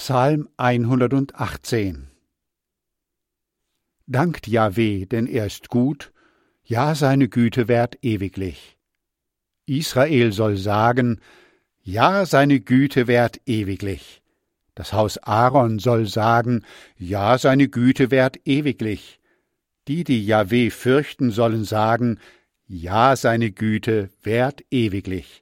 Psalm 118. Dankt Jahwe, denn er ist gut, ja, seine Güte währt ewiglich. Israel soll sagen, ja, seine Güte währt ewiglich. Das Haus Aaron soll sagen, ja, seine Güte währt ewiglich. Die Jahwe fürchten, sollen sagen, ja, seine Güte währt ewiglich.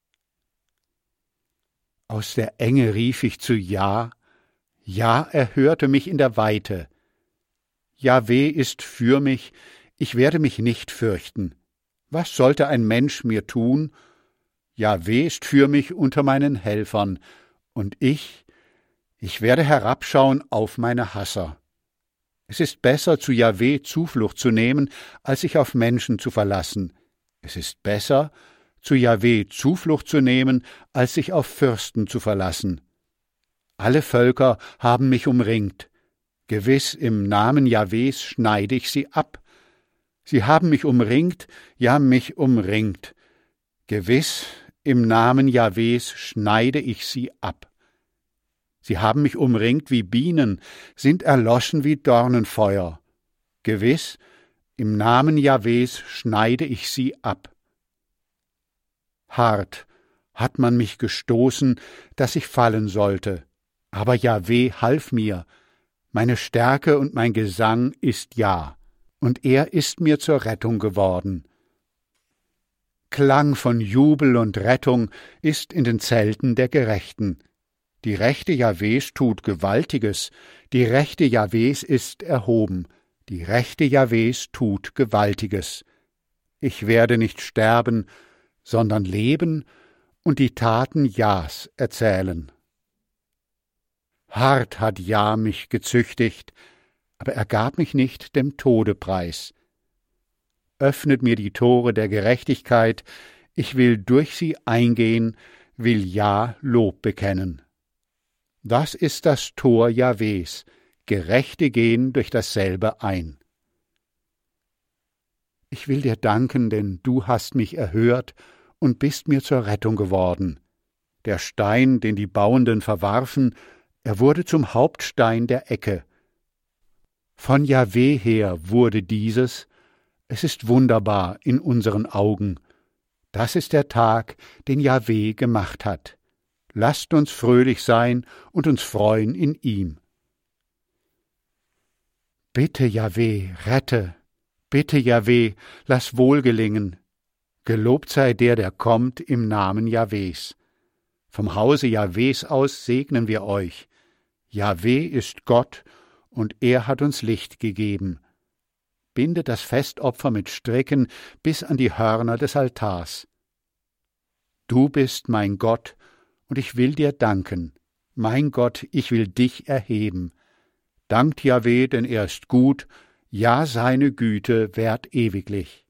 Aus der Enge rief ich zu Ja, ja, er hörte mich in der Weite. Jahwe ist für mich, ich werde mich nicht fürchten. Was sollte ein Mensch mir tun? Jahwe ist für mich unter meinen Helfern, und ich werde herabschauen auf meine Hasser. Es ist besser, zu Jahwe Zuflucht zu nehmen, als sich auf Menschen zu verlassen. Es ist besser, zu Jahwe Zuflucht zu nehmen, als sich auf Fürsten zu verlassen. Alle Völker haben mich umringt. Gewiss, im Namen Jahwes schneide ich sie ab. Sie haben mich umringt, ja, mich umringt. Gewiss, im Namen Jahwes schneide ich sie ab. Sie haben mich umringt wie Bienen, sind erloschen wie Dornenfeuer. Gewiss, im Namen Jahwes schneide ich sie ab. Hart hat man mich gestoßen, dass ich fallen sollte, aber Jahwe half mir. Meine Stärke und mein Gesang ist Ja, und er ist mir zur Rettung geworden. Klang von Jubel und Rettung ist in den Zelten der Gerechten. Die Rechte Jahwes tut Gewaltiges, die Rechte Jahwes ist erhoben, die Rechte Jahwes tut Gewaltiges. Ich werde nicht sterben, sondern leben und die Taten Jahs erzählen. Hart hat Jah mich gezüchtigt, aber er gab mich nicht dem Tode preis. Öffnet mir die Tore der Gerechtigkeit, ich will durch sie eingehen, will Jah Lob bekennen. Das ist das Tor Jahwes, Gerechte gehen durch dasselbe ein. Ich will dir danken, denn du hast mich erhört und bist mir zur Rettung geworden. Der Stein, den die Bauenden verwarfen, er wurde zum Hauptstein der Ecke. Von Jahwe her wurde dieses, es ist wunderbar in unseren Augen. Das ist der Tag, den Jahwe gemacht hat. Lasst uns fröhlich sein und uns freuen in ihm. Bitte, Jahwe, rette. Bitte, Jahwe, lass wohl gelingen. Gelobt sei der kommt im Namen Jahwes. Vom Hause Jahwes aus segnen wir euch. Jahwe ist Gott, und er hat uns Licht gegeben. Bindet das Festopfer mit Stricken bis an die Hörner des Altars. Du bist mein Gott, und ich will dir danken. Mein Gott, ich will dich erheben. Dankt Jahwe, denn er ist gut, ja, seine Güte währt ewiglich.